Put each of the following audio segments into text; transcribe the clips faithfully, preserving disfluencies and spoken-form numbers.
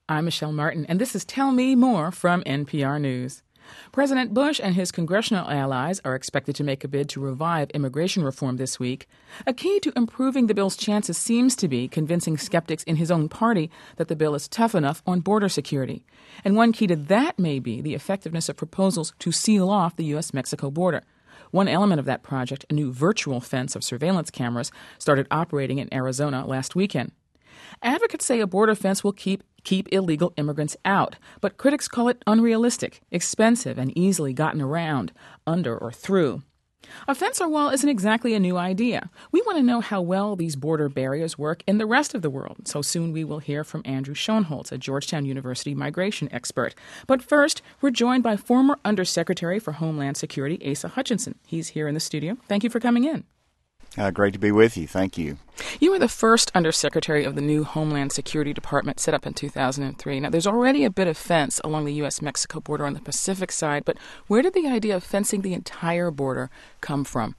I'm Michelle Martin, and this is Tell Me More from N P R News. President Bush and his congressional allies are expected to make a bid to revive immigration reform this week. A key to improving the bill's chances seems to be convincing skeptics in his own party that the bill is tough enough on border security. And one key to that may be the effectiveness of proposals to seal off the U S Mexico border. One element of that project, a new virtual fence of surveillance cameras, started operating in Arizona last weekend. Advocates say a border fence will keep keep illegal immigrants out, but critics call it unrealistic, expensive, and easily gotten around, under or through. A fence or wall isn't exactly a new idea. We want to know how well these border barriers work in the rest of the world, so soon we will hear from Andrew Schoenholtz, a Georgetown University migration expert. But first, we're joined by former Undersecretary for Homeland Security, Asa Hutchinson. He's here in the studio. Thank you for coming in. Uh, great to be with you. Thank you. You were the first Undersecretary of the new Homeland Security Department set up in two thousand three. Now, there's already a bit of fence along the U S Mexico border on the Pacific side, but where did the idea of fencing the entire border come from?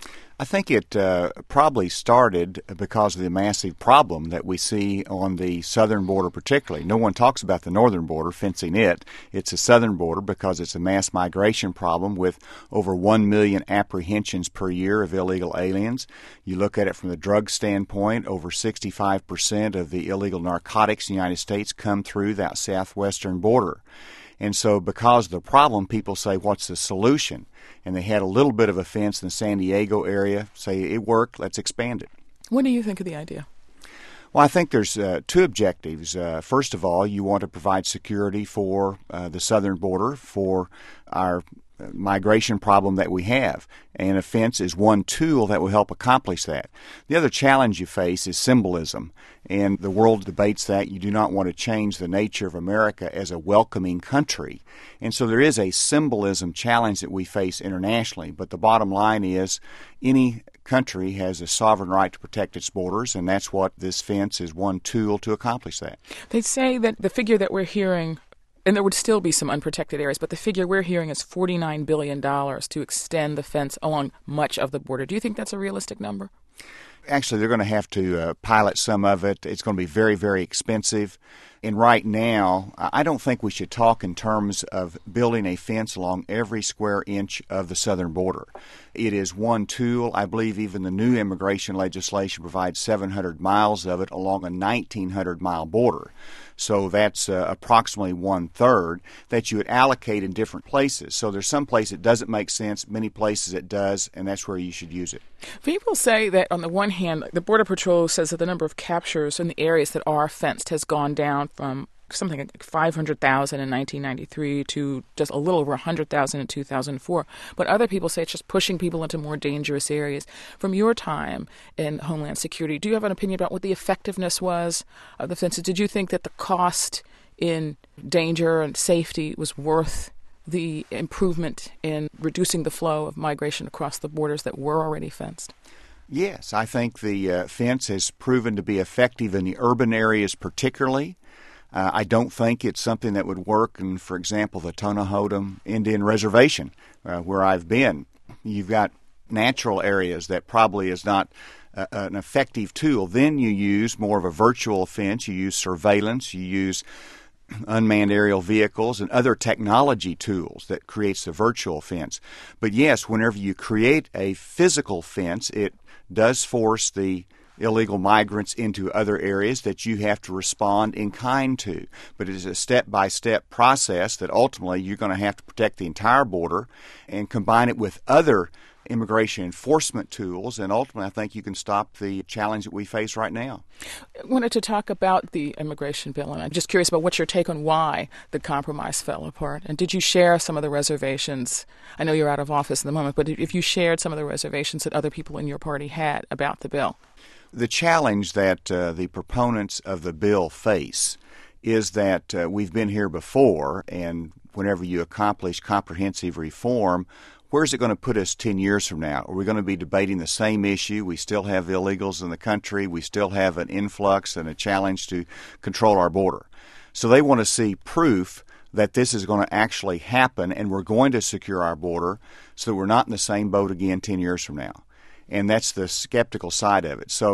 I think it uh, probably started because of the massive problem that we see on the southern border particularly. No one talks about the northern border, fencing it. It's a southern border because it's a mass migration problem with over one million apprehensions per year of illegal aliens. You look at it from the drug standpoint, over sixty-five percent of the illegal narcotics in the United States come through that southwestern border. And so because of the problem, people say, what's the solution? And they had a little bit of a fence in the San Diego area, say it worked, let's expand it. What do you think of the idea? Well, I think there's uh, two objectives. Uh, first of all, you want to provide security for uh, the southern border, for our migration problem that we have, and a fence is one tool that will help accomplish that. The other challenge you face is symbolism, and the world debates that. You do not want to change the nature of America as a welcoming country, and so there is a symbolism challenge that we face internationally, but the bottom line is any country has a sovereign right to protect its borders, and that's what this fence is one tool to accomplish that. They say that the figure that we're hearing, and there would still be some unprotected areas, but the figure we're hearing is forty-nine billion dollars to extend the fence along much of the border. Do you think that's a realistic number? Actually, they're going to have to uh, pilot some of it. It's going to be very, very expensive. And right now, I don't think we should talk in terms of building a fence along every square inch of the southern border. It is one tool. I believe even the new immigration legislation provides seven hundred miles of it along a nineteen hundred mile border. So that's uh, approximately one-third that you would allocate in different places. So there's some places it doesn't make sense, many places it does, and that's where you should use it. People say that on the one hand, the Border Patrol says that the number of captures in the areas that are fenced has gone down from something like five hundred thousand in nineteen ninety-three to just a little over one hundred thousand in two thousand four. But other people say it's just pushing people into more dangerous areas. From your time in Homeland Security, do you have an opinion about what the effectiveness was of the fences? Did you think that the cost in danger and safety was worth the improvement in reducing the flow of migration across the borders that were already fenced? Yes, I think the uh, fence has proven to be effective in the urban areas particularly. Uh, I don't think it's something that would work in, for example, the Tonahodum Indian Reservation, uh, where I've been. You've got natural areas that probably is not uh, an effective tool. Then you use more of a virtual fence. You use surveillance. You use unmanned aerial vehicles and other technology tools that creates the virtual fence. But yes, whenever you create a physical fence, it does force the illegal migrants into other areas that you have to respond in kind to. But it is a step-by-step process that ultimately you're going to have to protect the entire border and combine it with other immigration enforcement tools, and ultimately I think you can stop the challenge that we face right now. I wanted to talk about the immigration bill, and I'm just curious about what's your take on why the compromise fell apart. And did you share some of the reservations? I know you're out of office at the moment, but if you shared some of the reservations that other people in your party had about the bill? The challenge that uh, the proponents of the bill face is that uh, we've been here before, and whenever you accomplish comprehensive reform, where's it going to put us ten years from now? Are we going to be debating the same issue? We still have illegals in the country. We still have an influx and a challenge to control our border. So they want to see proof that this is going to actually happen, and we're going to secure our border so that we're not in the same boat again ten years from now. And that's the skeptical side of it. So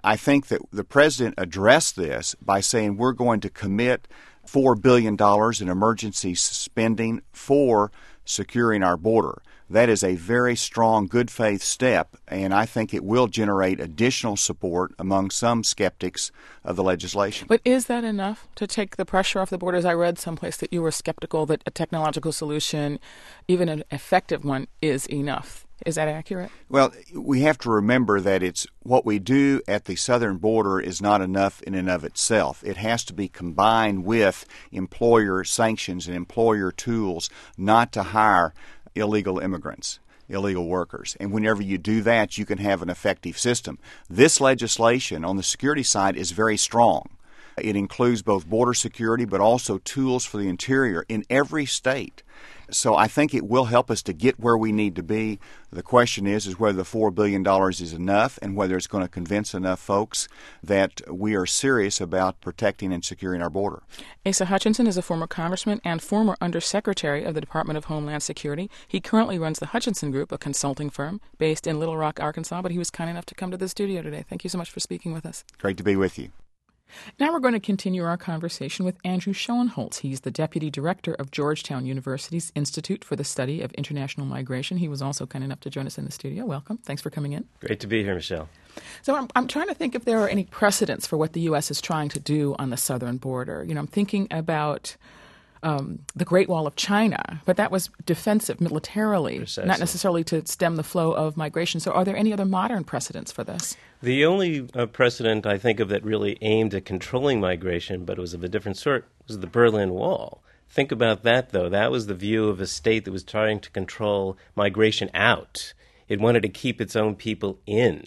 I think that the president addressed this by saying we're going to commit four billion dollars in emergency spending for securing our border. That is a very strong good faith step, and I think it will generate additional support among some skeptics of the legislation. But is that enough to take the pressure off the borders? I read someplace that you were skeptical that a technological solution, even an effective one, is enough. Is that accurate? Well, we have to remember that it's what we do at the southern border is not enough in and of itself. It has to be combined with employer sanctions and employer tools not to hire illegal immigrants, illegal workers. And whenever you do that, you can have an effective system. This legislation on the security side is very strong. It includes both border security but also tools for the interior in every state. So I think it will help us to get where we need to be. The question is, is whether the four billion dollars is enough and whether it's going to convince enough folks that we are serious about protecting and securing our border. Asa Hutchinson is a former congressman and former undersecretary of the Department of Homeland Security. He currently runs the Hutchinson Group, a consulting firm based in Little Rock, Arkansas, but he was kind enough to come to the studio today. Thank you so much for speaking with us. Great to be with you. Now we're going to continue our conversation with Andrew Schoenholtz. He's the Deputy Director of Georgetown University's Institute for the Study of International Migration. He was also kind enough to join us in the studio. Welcome. Thanks for coming in. Great to be here, Michelle. So I'm, I'm trying to think if there are any precedents for what the U S is trying to do on the southern border. You know, I'm thinking about Um, the Great Wall of China, but that was defensive militarily, Precisely. Not necessarily to stem the flow of migration. So are there any other modern precedents for this? The only uh, precedent I think of that really aimed at controlling migration, but it was of a different sort, was the Berlin Wall. Think about that, though. That was the view of a state that was trying to control migration out. It wanted to keep its own people in.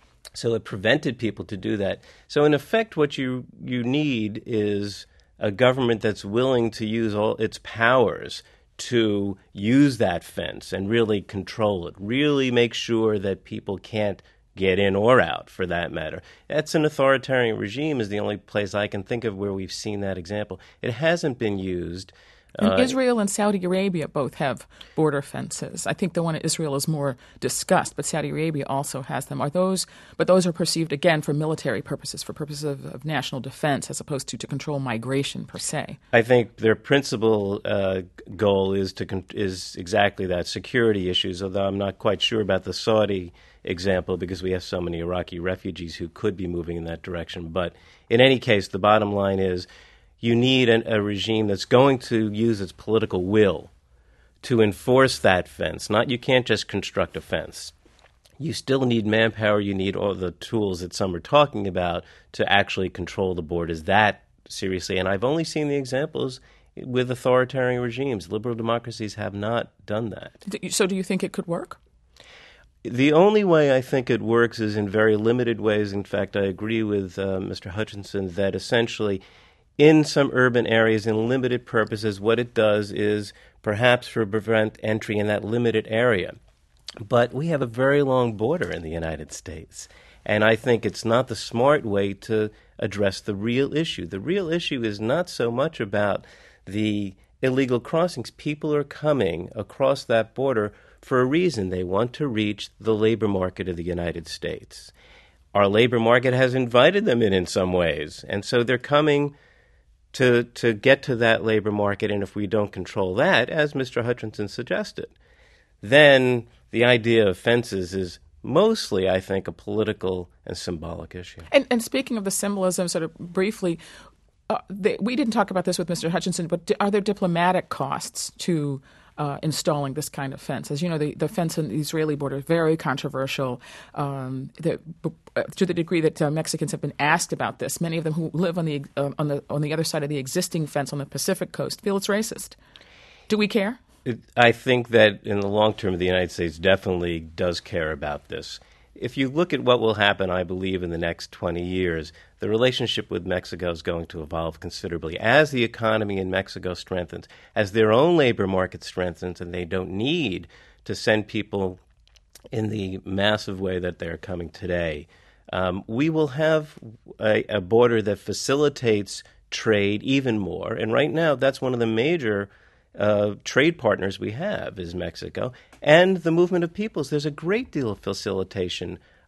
So it prevented people to do that. So in effect, what you, you need is a government that's willing to use all its powers to use that fence and really control it, really make sure that people can't get in or out, for that matter. That's an authoritarian regime is the only place I can think of where we've seen that example. It hasn't been used. And Uh, Israel and Saudi Arabia both have border fences. I think the one in Israel is more discussed, but Saudi Arabia also has them. Are those, but those are perceived, again, for military purposes, for purposes of, of national defense, as opposed to to control migration per se. I think their principal uh, goal is to con- is exactly that, security issues, although I'm not quite sure about the Saudi example because we have so many Iraqi refugees who could be moving in that direction. But in any case, the bottom line is you need an, a regime that's going to use its political will to enforce that fence. Not you can't just construct a fence. You still need manpower. You need all the tools that some are talking about to actually control the borders that seriously. And I've only seen the examples with authoritarian regimes. Liberal democracies have not done that. So do you think it could work? The only way I think it works is in very limited ways. In fact, I agree with uh, Mister Hutchinson that essentially in some urban areas, in limited purposes, what it does is perhaps for prevent entry in that limited area. But we have a very long border in the United States, and I think it's not the smart way to address the real issue. The real issue is not so much about the illegal crossings. People are coming across that border for a reason. They want to reach the labor market of the United States. Our labor market has invited them in in some ways, and so they're coming to to get to that labor market, and if we don't control that, as Mister Hutchinson suggested, then the idea of fences is mostly, I think, a political and symbolic issue. And, and speaking of the symbolism, sort of briefly, uh, they, we didn't talk about this with Mister Hutchinson, but are there diplomatic costs to uh, installing this kind of fence? As you know, the, the fence on the Israeli border is very controversial. Um, the, uh, to the degree that uh, Mexicans have been asked about this, many of them who live on the uh, on the on the other side of the existing fence on the Pacific coast feel it's racist. Do we care? It, I think that in the long term, the United States definitely does care about this. If you look at what will happen, I believe, in the next twenty years, the relationship with Mexico is going to evolve considerably as the economy in Mexico strengthens, as their own labor market strengthens, and they don't need to send people in the massive way that they're coming today. Um, we will have a, a border that facilitates trade even more, and right now that's one of the major Uh, trade partners we have is Mexico, and the movement of peoples. There's a great deal of facilitation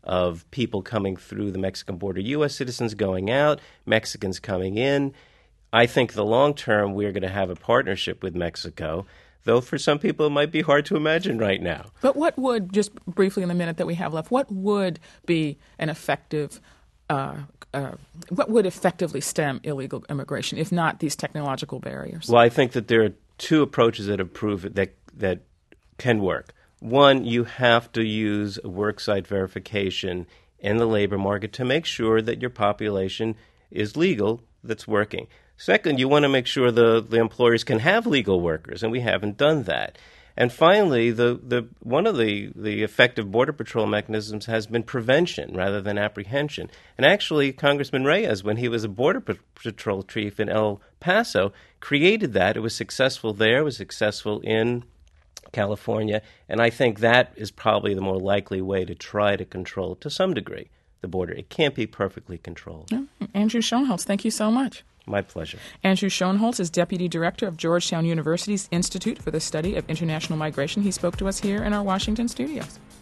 of people coming through the Mexican border, U S citizens going out, Mexicans coming in. I think the long term, we're going to have a partnership with Mexico, though for some people it might be hard to imagine right now. But what would, just briefly in the minute that we have left, what would be an effective uh, uh, what would effectively stem illegal immigration, if not these technological barriers? Well, I think that there are two approaches that have proven that that can work. One, you have to use worksite verification in the labor market to make sure that your population is legal, that's working. Second, you want to make sure the, the employers can have legal workers, and we haven't done that. And finally, the, the one of the, the effective Border Patrol mechanisms has been prevention rather than apprehension. And actually, Congressman Reyes, when he was a Border Patrol chief in El Paso, created that. It was successful there. It was successful in California. And I think that is probably the more likely way to try to control, to some degree, the border. It can't be perfectly controlled. Yeah. Andrew Schoenholtz, thank you so much. My pleasure. Andrew Schoenholtz is Deputy Director of Georgetown University's Institute for the Study of International Migration. He spoke to us here in our Washington studios.